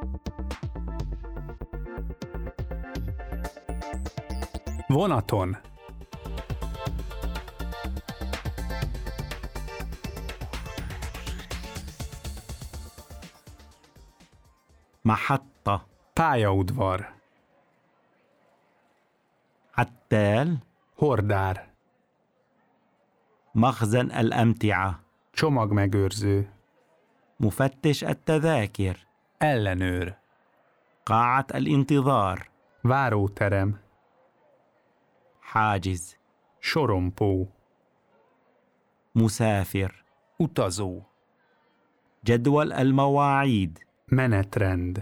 Vonaton. محطة. Pályaudvar. عتال. Hordár. مخزن الأمتعة. Csomagmegőrző. مفتش التذاكر. Ellenőr. قاعة الانتظار. Váróterem. حاجز. Sorompó. مسافر. Utazó. جدول المواعيد. Menetrend.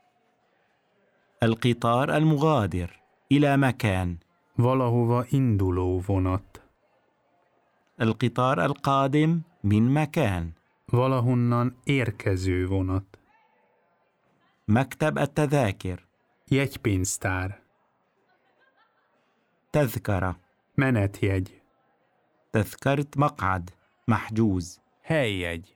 القطار المغادر إلى مكان. Valahova induló vonat. القطار القادم من مكان. Valahonnan érkező vonat. مكتب التذاكر. Jegypénztár. تذكرة. Menetjegy. تذكرة مقعد. محجوز. Helyjegy.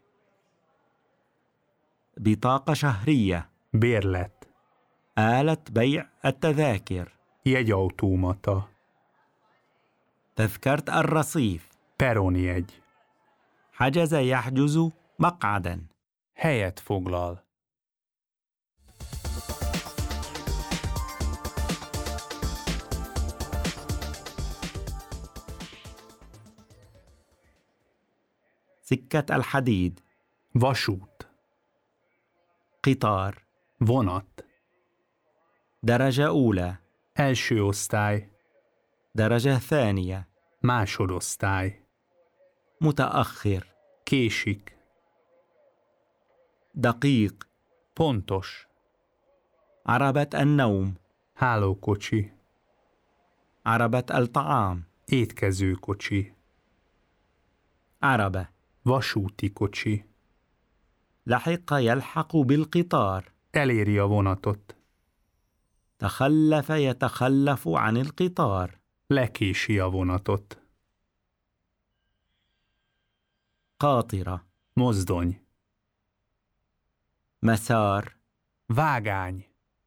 بطاقة شهرية. Bérlet. آلة بيع التذاكر. Jegyautomata. تذكرة الرصيف. Peronjegy. حجز يحجز مقعدا. Helyet foglal. سكة الحديد. Vasút. قطار. Vonat. درجة أولى. Első osztály. درجة ثانية. Másodosztály. متأخر. Késik. دقيق. Pontos. عربة النوم. Hálókocsi. عربة الطعام. Étkezőkocsi. عربة. Vasúti kocsi. لحق يلحق بالقطار. Eléri a vonatot. تخلف يتخلف عن القطار. Lekési a vonatot. قاطرة. Mozdony. مسار. Vágány.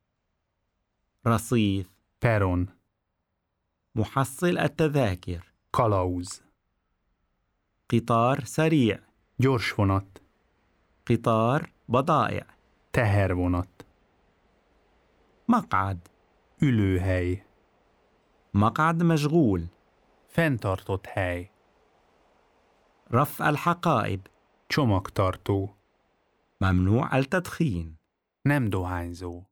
رصيف. Peron. محصل التذاكر. Kalauz. قطار سريع. Gyorsvonat. قطار بضائع. Tehervonat. مقعد. Ülőhely. مقعد مشغول. Fenntartott hely. رفع الحقائب. Csomagtartó. ممنوع التدخين. Nem dohányzó.